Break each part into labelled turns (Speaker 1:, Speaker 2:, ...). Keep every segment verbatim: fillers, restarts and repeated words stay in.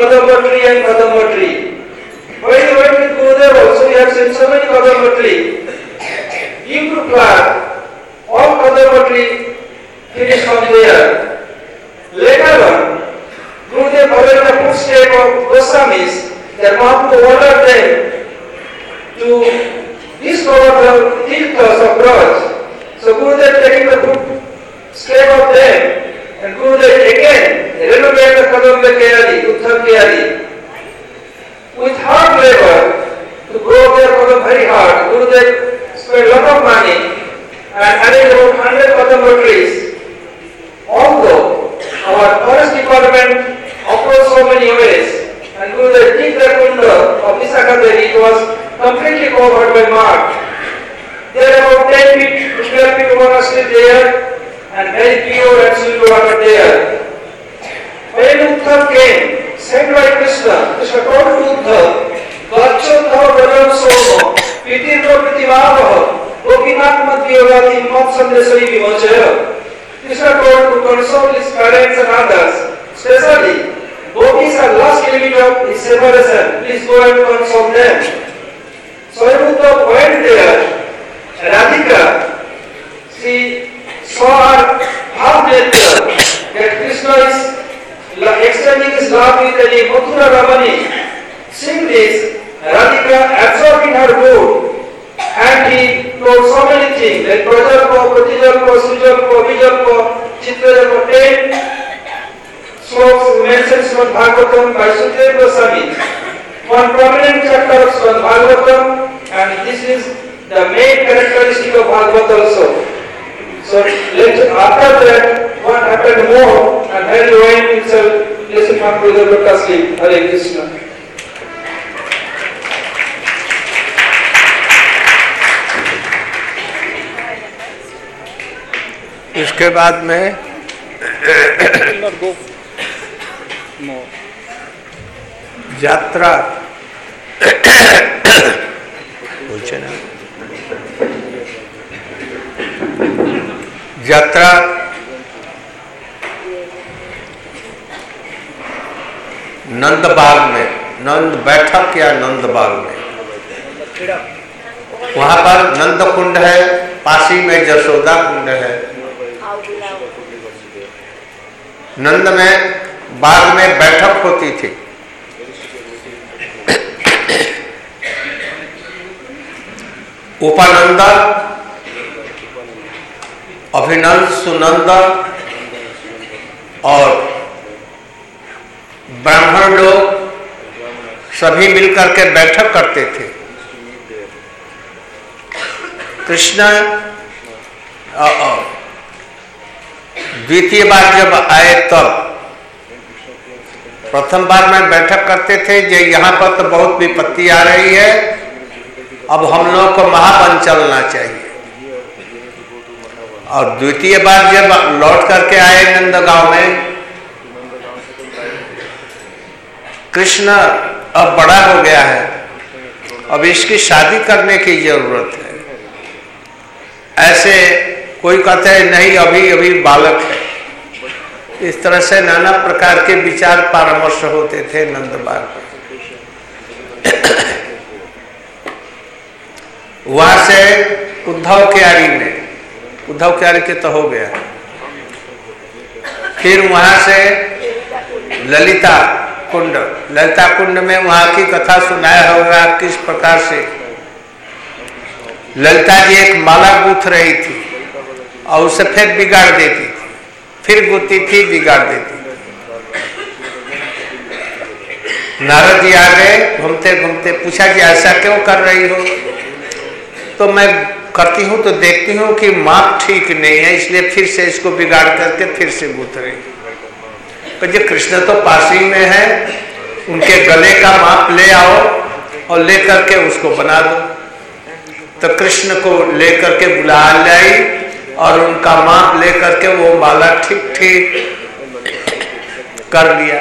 Speaker 1: Kadamba tree and Kadamba tree. When you went with Gurudev also, you have seen so many Kadamba tree. Give to plant, all Kadamba tree finished from there. Later on, Gurudev followed the footsteps of Goswamis, that Mahaprabhu ordered them to discover the tirthas of Braj. So Gurudev taking the footsteps of them, and Gurudev again renovated the Kadamba Kyari, Uttara Kyari. With hard labor, to grow their Kadamba very hard, Gurudev spent a lot of money and added about one hundred Kadamba trees. Although our forest department approached so many ways, and Gurudev did the kunda of Visakha-Devi, it was completely covered by mud. There are about ten feet to twelve feet water still there, and very pure and sweet water there. When Uddhav came, sent by Krishna, Krishna told to Uddhav, Gacchantha Vrajam Somo, Pitirno Pritimavaha, Gopinath Madhyogati Mat Sandesai Vimachaya. Krishna told to console his parents and others, especially Gopis are last limit of his separation, please go and console them. So Uddhav went there, Radhika, she saw her half nature, that Krishna is extending his love with any Mathura Ramani. Seeing this, Radhika absorbed in her mood, and he told so many things, like Prajalpa, Pratijalpa, Sujalpa, Vijalpa, Chitrajalpa, ten sloks mentioned Srimad Bhagavatam by Sukadeva Goswami. One prominent chapter of Srimad Bhagavatam, and this is the main characteristic of Bhagavad also. So after that, what happened more, and Hari Rohan himself listened from Brother Lotus Leaf. Hare Krishna.
Speaker 2: इसके बाद में यात्रा पूछे ना यात्रा नंदबाग में, नंद बैठक या नंदबाग में, वहां पर नंद कुंड है, पासी में जशोदा कुंड है। नंद में बाग में बैठक होती थी। उपानंद, अभिनंद, सुनंद और ब्राह्मण लोग सभी मिलकर के बैठक करते थे। कृष्ण द्वितीय बार जब आए तब प्रथम बार में बैठक करते थे जो यहाँ पर तो बहुत विपत्ति आ रही है, अब हम लोगों को महावन चलना चाहिए। और द्वितीय बार जब लौट करके आए नंदगांव में, कृष्ण अब बड़ा हो गया है, अब इसकी शादी करने की जरूरत है। ऐसे कोई कहते हैं नहीं अभी अभी बालक है। इस तरह से नाना प्रकार के विचार परामर्श होते थे नंदबाग में। वहां से उद्धव क्यारी में, उद्धव क्यारी के तो हो गया, फिर वहां से ललिता कुंड, ललिता कुंड में वहां की कथा सुनाया होगा किस प्रकार से ललिता जी एक माला गूंथ रही थी और उसे फिर बिगाड़ देती थी, फिर गूंथती थी बिगाड़ देती। नारद जी आ गए, घूमते घूमते पूछा कि ऐसा क्यों कर रही हो? तो मैं करती हूँ तो देखती हूँ कि माप ठीक नहीं है, इसलिए फिर से इसको बिगाड़ करके फिर से गूंथ रही। तो जो कृष्ण तो पास ही में है, उनके गले का माप ले आओ और ले करके उसको बना दो। तो कृष्ण को लेकर के बुला लाई और उनका माप लेकर के वो माला ठीक ठीक कर लिया।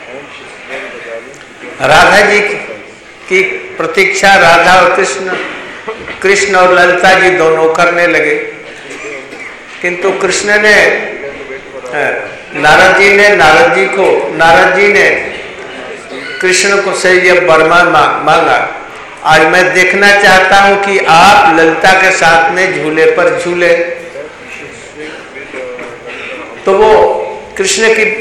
Speaker 2: राधा जी की प्रतीक्षा राधा और कृष्ण, कृष्ण और ललिता जी दोनों करने लगे, किंतु कृष्ण ने, नारद जी ने नारद जी को नारद जी ने कृष्ण को से ये वरमान मांगा। आज मैं देखना चाहता हूं कि आप ललिता के साथ में झूले पर झूले। तो वो कृष्ण की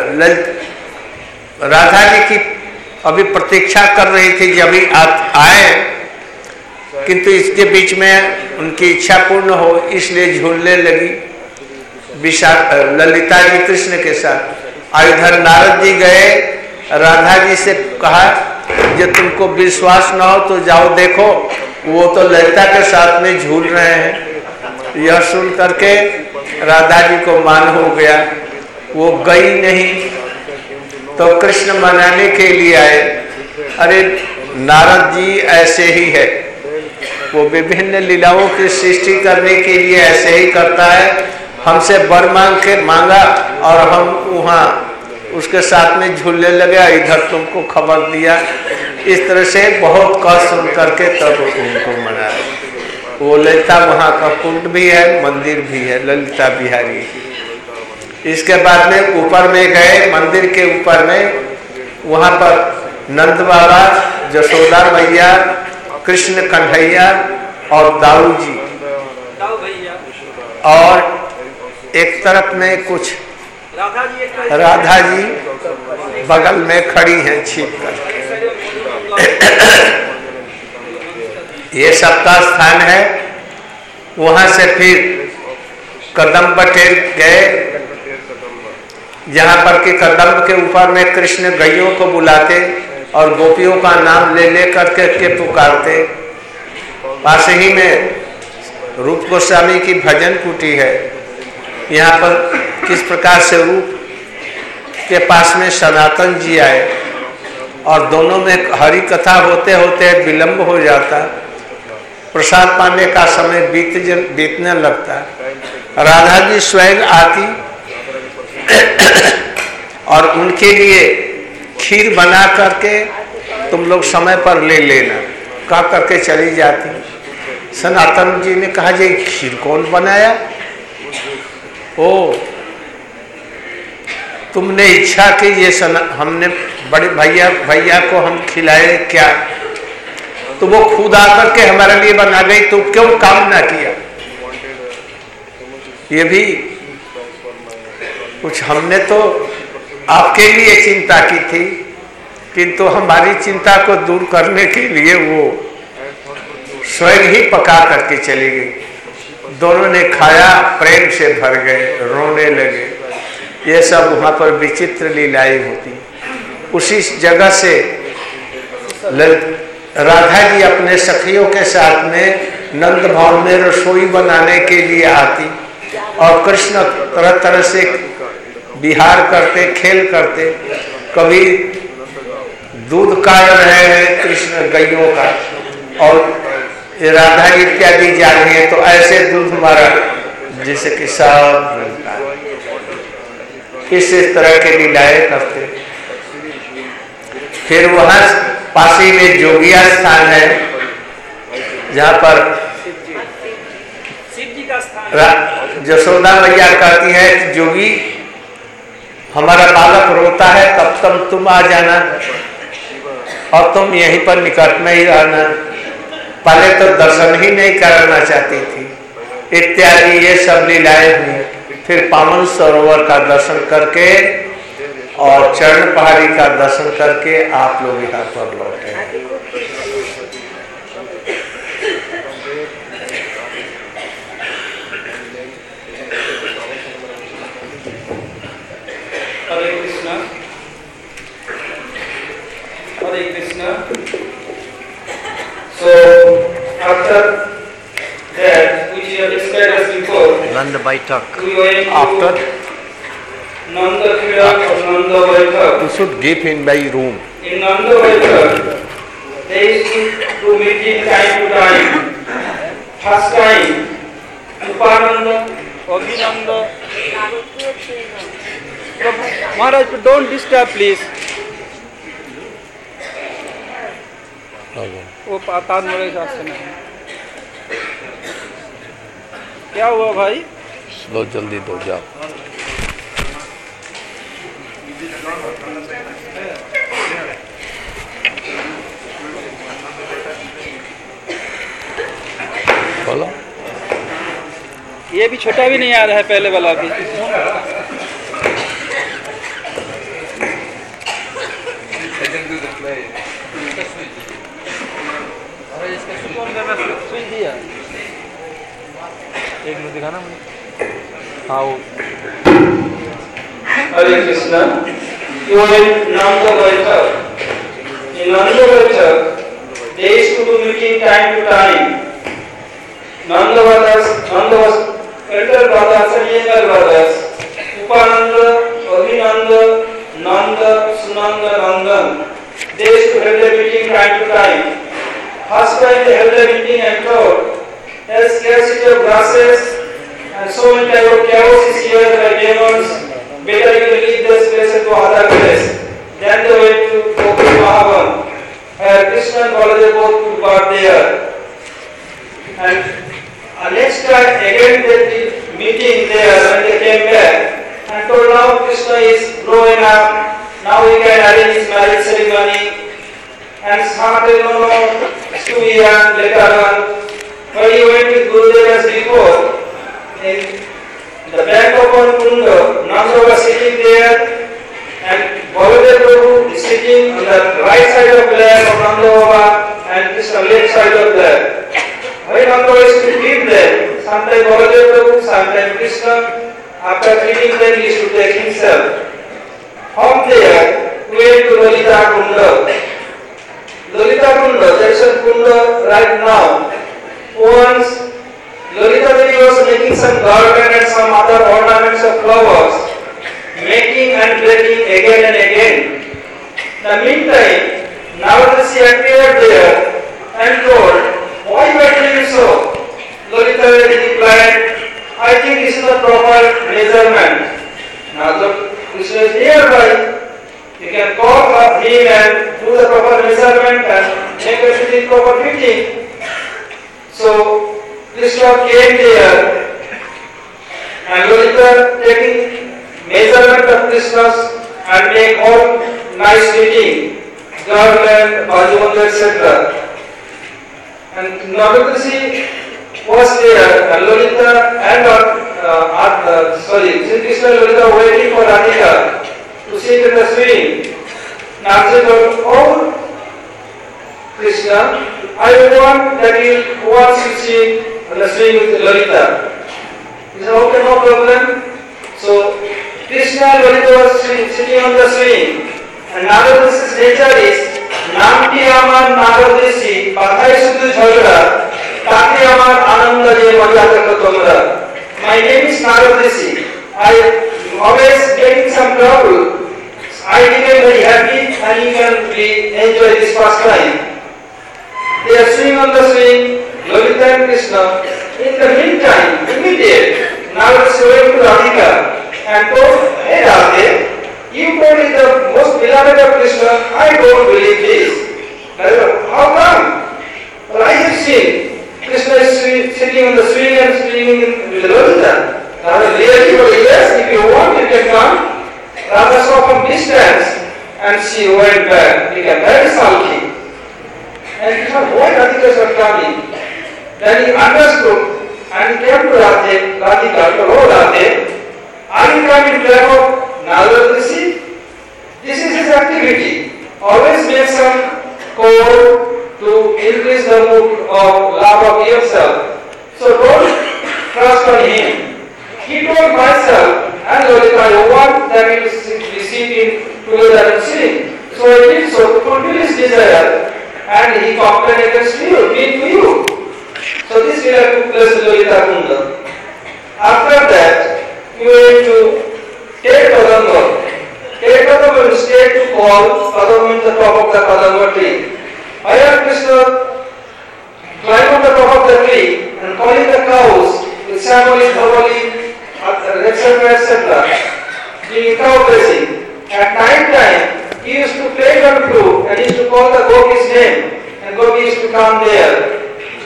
Speaker 2: राधा जी की अभी प्रतीक्षा कर रही थी जब भी आप आए, किंतु इसके बीच में उनकी इच्छा पूर्ण हो इसलिए झूलने लगी विशाल ललिता जी कृष्ण के साथ। और इधर नारद जी गए, राधा जी से कहा जो तुमको विश्वास न हो तो जाओ देखो, वो तो ललिता के साथ में झूल रहे हैं। यह सुन करके राधा जी को मान हो गया, वो गई नहीं। तो कृष्ण मनाने के लिए आए। अरे नारद जी ऐसे ही है, वो विभिन्न लीलाओं की सृष्टि करने के लिए ऐसे ही करता है। हमसे वर मांग के मांगा और हम वहाँ उसके साथ में झूलने लगे, इधर तुमको खबर दिया। इस तरह से बहुत कष्ट सुन करके तब उनको मनाया। वो ललिता वहाँ का कुंड भी है, मंदिर भी है, ललिता बिहारी। इसके बाद में ऊपर में गए, मंदिर के ऊपर में, वहाँ पर नंद बाबा, जसोदा मैया, कृष्ण कन्हैया और दाऊ जी, और एक तरफ में कुछ
Speaker 1: राधा जी,
Speaker 2: राधा जी बगल में खड़ी हैं छिप कर। ये सबका स्थान है। वहां से फिर कदम बटेर गए, जहां पर कि कदम के ऊपर में कृष्ण गैयों को बुलाते और गोपियों का नाम ले ले करके के पुकारते। पास ही में रूप गोस्वामी की भजन कुटी है। यहाँ पर किस प्रकार से रूप के पास में सनातन जी आए और दोनों में हरि कथा होते होते विलंब हो जाता, प्रसाद पाने का समय बीत बीतने लगता। राधा जी स्वयं आती और उनके लिए खीर बना करके तुम लोग समय पर ले लेना कह करके चली जाती। सनातन जी ने कहा जी खीर कौन बनाया? ओ तुमने इच्छा की ये सना, हमने बड़े भैया भैया को हम खिलाए क्या? तो वो खुद आकर के हमारे लिए बना गई, तो क्यों काम ना किया? ये भी कुछ हमने तो आपके लिए चिंता की थी, किंतु हमारी चिंता को दूर करने के लिए वो स्वयं ही पका करके चली गई। दोनों ने खाया, प्रेम से भर गए, रोने लगे। ये सब वहाँ पर विचित्र लीलाएं होती। उसी जगह से राधा जी अपने सखियों के साथ में नंद भवन में रसोई बनाने के लिए आती और कृष्ण तरह तरह से विहार करते, खेल करते। कभी दूध काढ़ रहे हैं कृष्ण गैयों का और राधा इत्यादि जा रही है, तो ऐसे दूध मारा जैसे कि सब मिलता है। इस तरह के लीलाएं करते। फिर वहां पासी में जोगिया स्थान है, जहाँ पर
Speaker 1: शिव जी का स्थान।
Speaker 2: जसोदा मैया कहती है कि जोगी हमारा बालक रोता है, तब तक तुम आ जाना और तुम यहीं पर निकट में ही रहना। पहले तो दर्शन ही नहीं करना चाहती थी। इत्यादि ये सब लीलाएं हुई। फिर पावन सरोवर का दर्शन करके और चरण पहाड़ी का दर्शन करके आप लोग यहाँ पर लौटे।
Speaker 1: हरे कृष्णा, हरे Krishna. So after that, which you have described as before,
Speaker 2: Nanda Baitak.
Speaker 1: we went to
Speaker 2: After
Speaker 1: Nanda Khira or Nanda Baitak.
Speaker 2: you should give in by room.
Speaker 1: In Nanda Baitak, they used to meet time to time. First time, Upananda, Abhinanda. Maharaj, don't disturb, please. वो पाताल मेरे हिसाब से नहीं। क्या हुआ भाई?
Speaker 2: लो जल्दी दो, जाओ।
Speaker 3: ये भी छोटा भी नहीं याद है पहले वाला भी। एक मिनट दिखाना मुझे। हाँ वो
Speaker 1: Hare Krishna. You are in Nanda Vaitaka. In Nanda Vaitaka, they used to do meeting time to time. Nanda brothers, Nanda was elder brothers and younger brothers. Upananda, Abhinanda, Nanda, Sunanda, Nandan. They used to have their meeting time to time. First time they held their meeting and told, there is scarcity of grasses and so many type of chaos is here by demons. Better you leave this place and go other place. Then they went to Gopi Mahavan, where Krishna and Baladev both were there. And uh, next time again they did meeting there when they came back and told now Krishna is growing up, now we can arrange his marriage ceremony. And started no no it's too young later on. When he went with Gurudev as before, in the bank of one Kunda, Nanda was sitting there and Baladev Prabhu is sitting on the right side of the land of Nanda Baba and Krishna left side of that. When Nanda used to feed them, sometimes Baladev Prabhu, sometimes Krishna, after feeding them he used to take himself. From there, we went to Lalita Kunda. Lalita Kunda, there is a Kunda right now. Once Lalita Devi was making some garland and some other ornaments of flowers, making and breaking again and again. In the meantime, Naradaji appeared there and told, why you are doing so? Lalita Devi replied, I think this is the proper measurement. Now the Krishna is nearby. You can call him and do the proper measurement and make everything proper fitting. So Krishna came there and Lalita taking measurement of Krishna's and make all nice fitting, garland, bajumand, et cetera. And Naradaji was there and Lalita and uh, uh, sorry, Sri Krishna and Lalita waiting for Radhika to sit in the swing. Naradaji told, oh Krishna, I want that you wants to sit on the swing with Lalita. He said, okay, no problem. So Krishna and Lalita was sitting on the swing. And Naradaji's nature is Namti Amar Naradesi Pathai Sudhu Jhagara Taki Amar Ananda Je Madhyataka Tomra. My name is Naradesi. I am always getting some trouble. I became very happy and you can really enjoy this pastime. They are swinging on the swing, Lalita and Krishna. In the meantime, immediate, Narada went to Radhika and told, hey Radhe, you told me the most beloved of Krishna, I don't believe this. Narada, how come? Well, I have seen Krishna is sitting on the swing and swinging with Lalita. Narada, really? Well, yes, if you want, you can come. Radha saw from distance and she went back, became very sulky. And he thought, why Radhika is coming? Then he understood and he came to Radhe, Radhika, to oh Radhe, are you coming to have Narada Rishi? This is his activity. Always make some code to increase the mood of love of yourself. So don't trust on him. He told myself and Lalita, I want that we will be sitting together and sing. So I did so to fulfill his desire. And he complained against you, me to you. So this will have to place Lalita Kunda. After that, we went to Ted Kadamba. Ted Kadamba will stay to call Kadamba in the top of the Kadamba tree. Here Krishna climbed on the top of the tree and calling the cows with Samali, Dhavali, et cetera, et cetera, doing cow grazing. At night time, he used to play the flute and he used to call the Gopi's name and Gopi used to come there.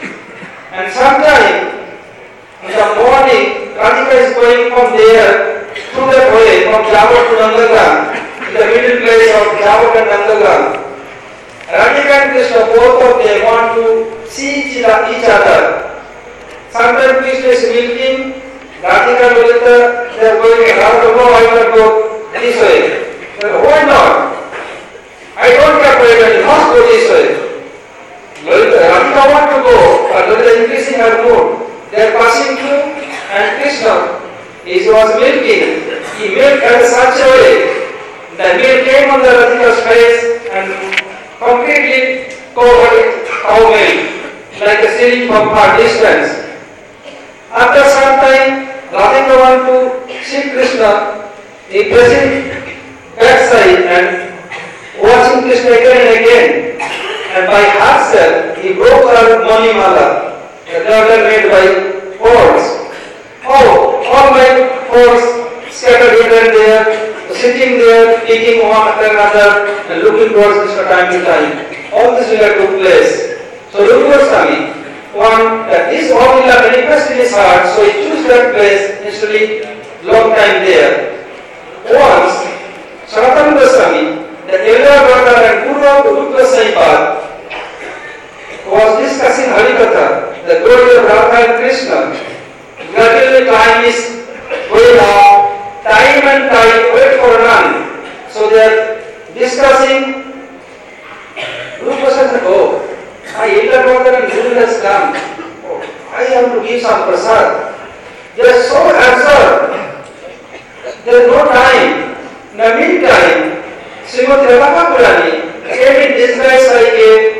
Speaker 1: And sometime in the morning, Radhika is going from there through that way from Java to Nandagram, in the middle place of Java and Nandagram. Radhika and Krishna, both of them want to see each other. Sometimes Krishna is milking Radhika and Lalita, they are going, Radha, no, I will go this way. But why not? I don't care where you must go this way. Lalita, Radhika want to go, but Lalita increasing her mood. They are passing through, and Krishna, he was milking. He milked in such a way, the milk came on the Radhika's face and completely covered cow milk, like a ceiling from far distance. After some time, Radhika want to see Krishna. He pressing backside and watching Krishna again and again. And by herself, he broke her Manimala, the girdle made by cords. Oh, all my cords scattered here and there, sitting there, picking one after another, and looking towards Krishna time to time. All this will have took place. So Rupa Goswami found that this all will have manifest in his heart, so he chose that place initially long time there. Once, Sanatana Goswami, the elder brother and guru of Rupa Goswami, was discussing Harikatha, the glory of Radha and Krishna. Gradually time is going on, time and tide wait for none. So they are discussing. Rupa says, oh, my elder brother and guru has come. Oh, I have to give some prasad. They are so absurd. There is no time. In the meantime, Srimati Radha Purani came in disguise like a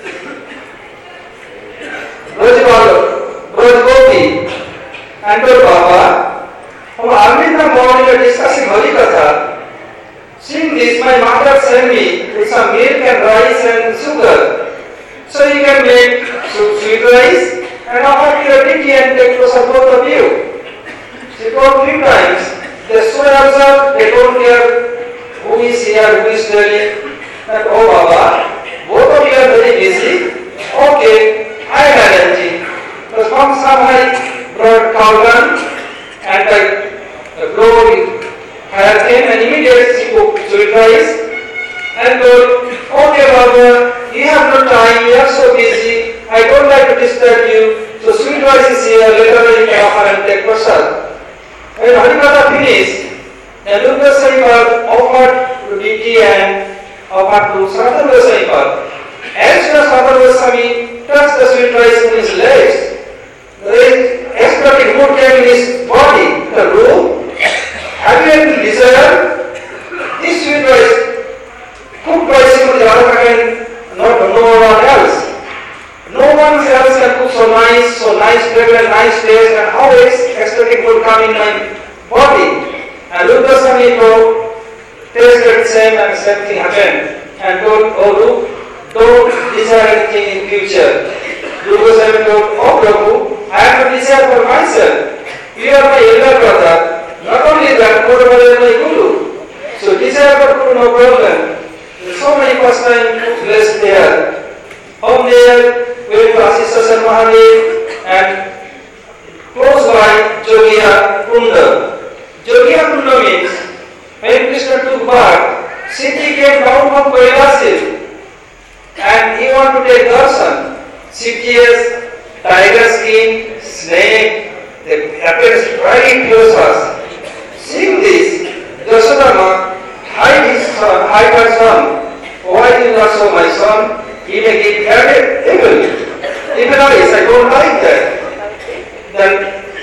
Speaker 1: Braj Gopi and told Baba, from early in the morning we are discussing Harikatha. Seeing this, my mother sent me with some milk and rice and sugar. So you can make sweet rice and offer your tea and take prasad both of you. She told three times, they are so absurd, they don't care who is here, who is telling. And oh Baba, both of you are very busy. Okay, I arrange. So from some I brought cauldron and I blew fire came and immediately she cooked sweet rice and told, okay Baba, you have no time, you are so busy, I don't like to disturb you, so sweet rice is here, later on you can offer and take prasad. When Harikatha finished, the Rupa Goswami offered to D T and offered to Sanatana Goswami. As soon as Sanatana Goswami touched the sweet rice in his legs, the ecstatic mood came in his body, the room. Have you any desire? This sweet rice, cooked by Srimati Radhika and not no one else. No one else can cook so nice, so nice flavor, nice taste, and how ecstatic mood come in my body. And Rupa Goswami tasted the same and same thing happened. And told, oh Rup, don't desire anything in future. Rupa Goswami told, oh Prabhu, I have to desire for myself. You are my elder brother. Not only that, moreover you are my guru. So desire for guru, no problem. So many pastimes took place there. From there, we went to Asisasar Mahadev and close by Jogia Kunda. Jogia Kunda means when Krishna took birth, Siti came down from Kailasil and he wanted to take darshan. Siti has tiger skin, snake, they appears very close to us. Seeing this, Yasodhama hide his son, hide her son. Why did you not show my son? He may get added evil. Even eyes, I don't like that. Then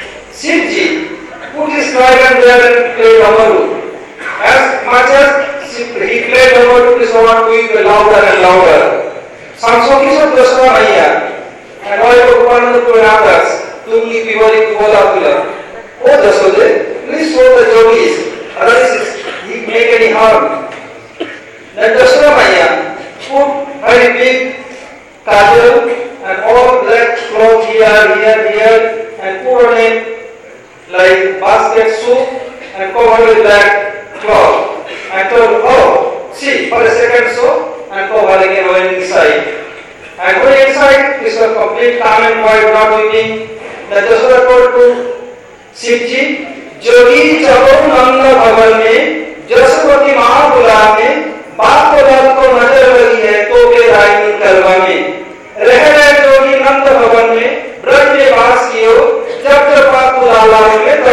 Speaker 1: Shivji put his dragon there and played Amaru. As much as he played Amaru, Krishna wanted to be louder and louder. Samsokhi said Krishna Maya. And all the Upananda to others, Tumli Pivari Kuvala Kula. Oh Jasode, please show the yogis, otherwise he make any harm. Then Dasura Maya put very big kajal and all black cloth here, here, here, and put on it like basket soup and covered with black cloth. And told, oh, see, for a second so, and cover again going inside. And going inside, this was complete calm and quiet, not weeping. The Jasura told to Shivji, Jogi Chalo Nanda Bhavan mein, Jasupati Mahapura mein, बाप को बाप को नजर लगी है तो के रानी कलवा में रह रहे जोगी नंद भवन में ब्रज में वास कियो जब जब बाप को लाला में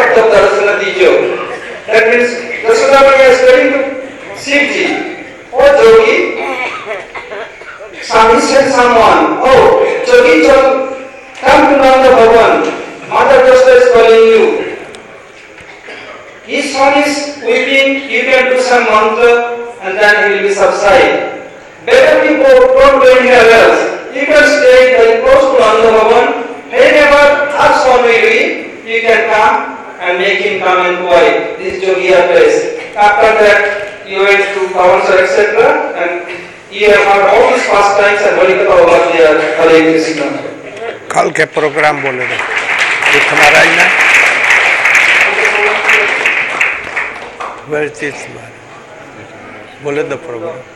Speaker 1: That means Yashoda Maiya is telling to Shivji, oh Jogi, he sent someone, oh Jogi, come to Nanda Bhavan, Mother Krishna is calling you. His son is weeping, you can do some mantra and then he will be subside. Better we go, don't go anywhere else. You can stay very close to Nanda Bhavan. Whenever our son will be, you can come and make him come and quiet this Jogiya place. After that, you went to Pavansar, et cetera. And you have heard all these pastimes and Harikatha over there, Hare Krishna.
Speaker 2: कल के programme बोले थे एक हमारा ही ना वही चीज बोले दो प्रोग्राम